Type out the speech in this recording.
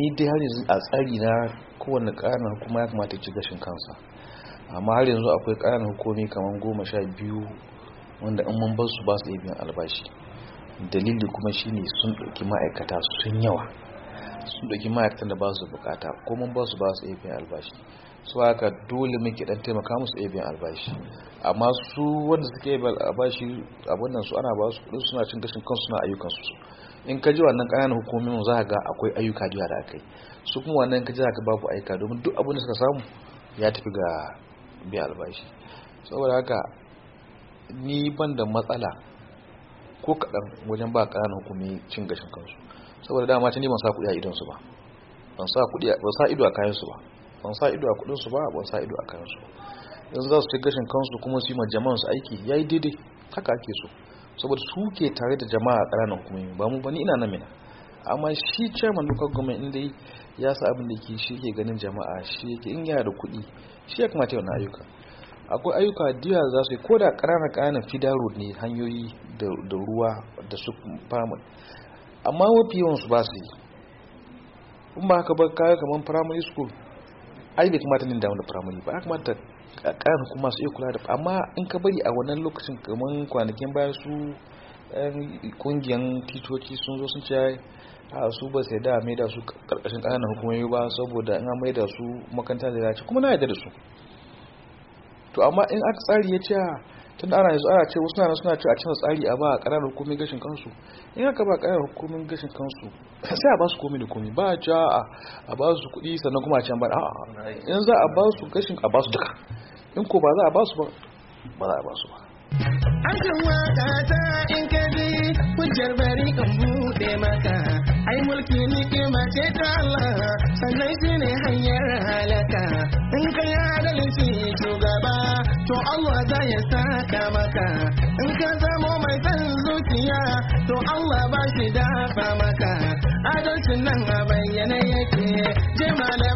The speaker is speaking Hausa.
ni dai har yanzu a tsari na kowane ƙananan hukuma ya kamata ci gashin kansa, amma har yanzu akwai ƙananan hukumi kamar 12 wanda in mun bar su ba su iya biyan albashi. Dalili kuma shine sun ɗauki ma'aikata sun yawa, sun ɗauki ma'aikatan da ba su bukata ko mun ba su iya biyan albashi, su haka dole muke dan taimaka musu iya biyan albashi. Amma su wanda suke biyan albashi abun nan su ana ba su kudin suna cin gashin kansu suna ayyukan su. In ka ji wannan ƙananan hukumomin za ka ga akwai ayyuka da akai, su kuma wannan ka ji za ka babu ayyuka domin duk abin da suka samu ya tafi ga biyan albashi. Saboda haka ni ban da matsala ko kaɗan wajen ba ƙananan hukumi cin gashin kansu, saboda dama ta ni ban sa kuɗi a idonsu ba, ban sa ido a kayansu ba, ban sa ido a kuɗinsu ba, ban sa ido a kayansu ba. Yanzu za su ci gashin kansu kuma su yi ma jama'an su aiki yayi daidai, haka ake so, saboda su ke tare da jama'a a ƙananan hukumomi ba mu ba. Ni ina nan mina, amma shi chairman local government inda ya sa abin da yake shi yake ganin jama'a, shi yake in yana da kuɗi shi ya kamata yana ayyuka. Akwai ayyuka diya za su yi ko da ƙananan feeder road ne, hanyoyi da ruwa da su famu, amma mafi yawan su ba su yi. In ba haka ba kaya kamar primary school ai bai kamata ne da wani primary ba, kamata ƙananan kuma su iya kula da. Amma in ka bari a wannan lokacin kamar kwanakin bayan su kungiyan titoci sun zo sun ce su ba sai da mai da su karkashin ƙananan hukumomi ba, saboda in an mai da su makaranta da ya ce, kuma na yarda da su. To amma in aka tsari ya ce tun ana yanzu ana ce wasu suna ce a cikin tsari a ba ƙananan hukumomin gashin kansu, in aka ba ƙananan hukumomin gashin kansu sai a ba su komai da komai, ba a ba su kuɗi sannan kuma a can ba in za a ba su gashin a ba su duka, in ko ba za a ba su ba za a ba su ba. Harshen waka ta in ka ji hujjar bari in buɗe maka, ai mulki ni'ima ce ta Allah sannan shi ne hanyar halaka. In ka yi adalci shugaba to Allah za ya saka maka, in ka zamo mai san zuciya to Allah ba shi dafa maka. Adalcin nan a bayyane yake, je